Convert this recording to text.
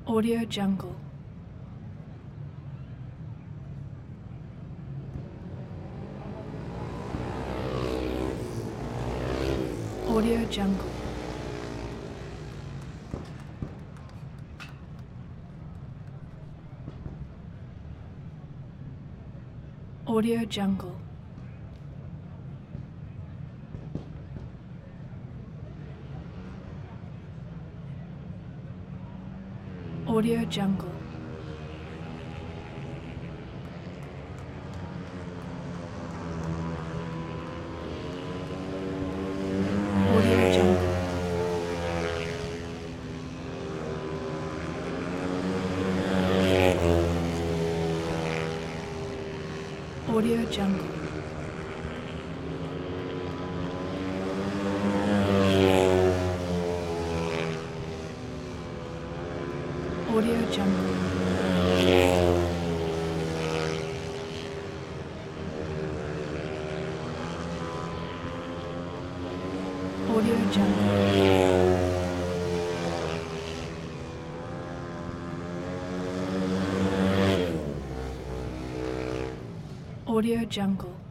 Audio Jungle. Audio Jungle. Audio Jungle. Audio Jungle. Audio Jungle. Audio Jungle. Audio Jungle. Audio Jungle. Audio Jungle.